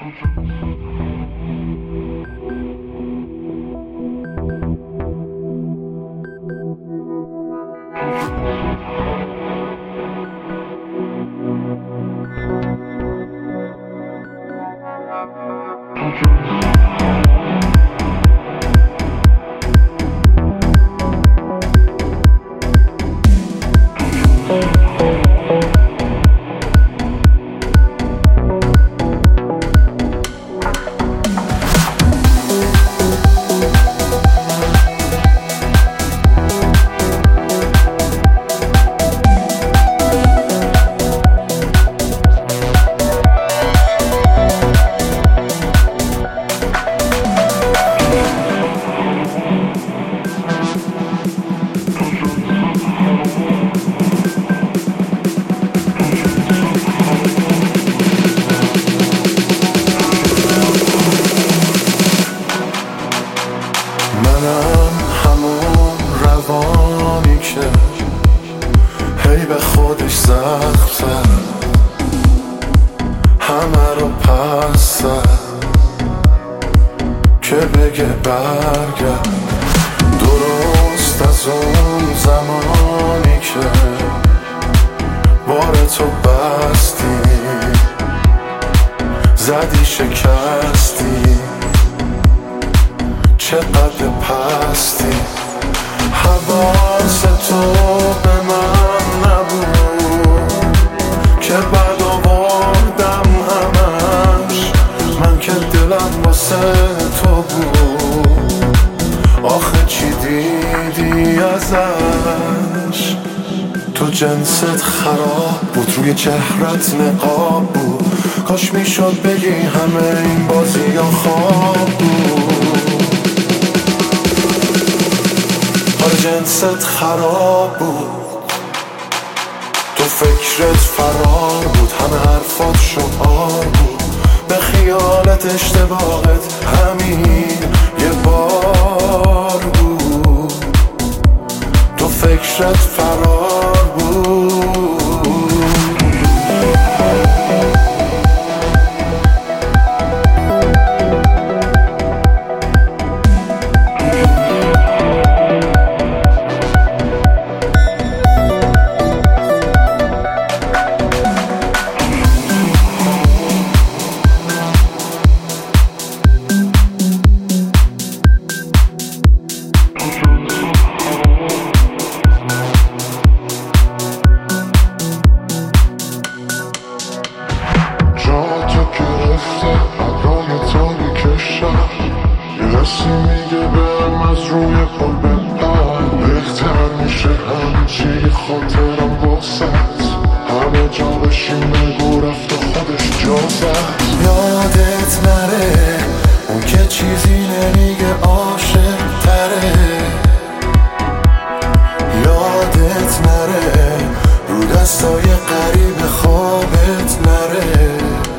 منم همون روانی که هی به خودش زخم زد، همه رو پس زد که بگه برگرد. درست از اون زمانی که بار تو بستی، زدی شکستی، چقدر پستی. حواس تو به من نبود که بعد آوردم همش، من که دلم واسه تو بود. آخه چی دیدی ازش؟ تو جنست خراب بود، روی چهرت نقاب بود. کاش میشد بگی همه این بازی ها خواب بود. آره جنست خراب بود، تو فکرت فرار بود، همه حرفات شعار بود. به خیالت اشتباهت همین یه بار بود، تو فکرت فرار بود. کسی میگه برم از روی پل بپر، بهتر میشه همچی خاطرم باست. همه جا بشین بگو رفت و خودش جا زد. یادت نره اون که چیزی نمیگه عاشق تره. یادت نره رو دستای قریب خوابت نره.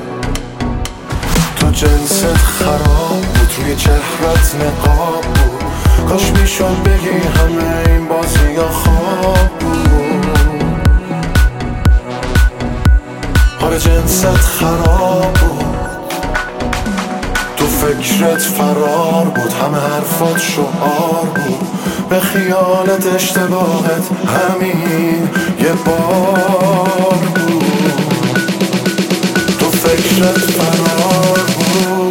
تو جنست خراب بود، روی چهرت نقاب بود. کاش میشد بگی همه این بازی ها خواب بود. آره جنست خراب بود، تو فکرت فرار بود، همه حرفات شعار بود. به خیالت اشتباهت همین یه بار بود، تو فکرت فرار بود.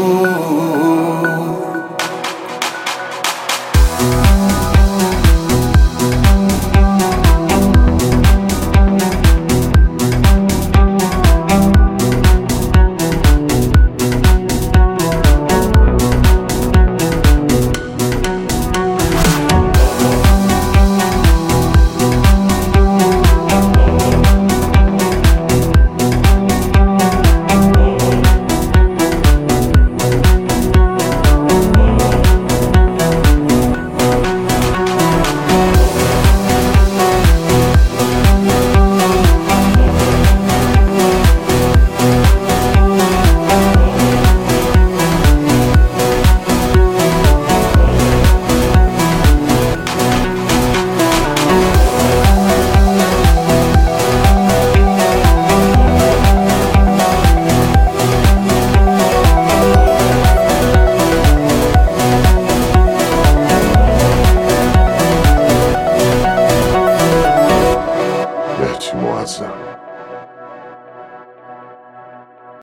معظم.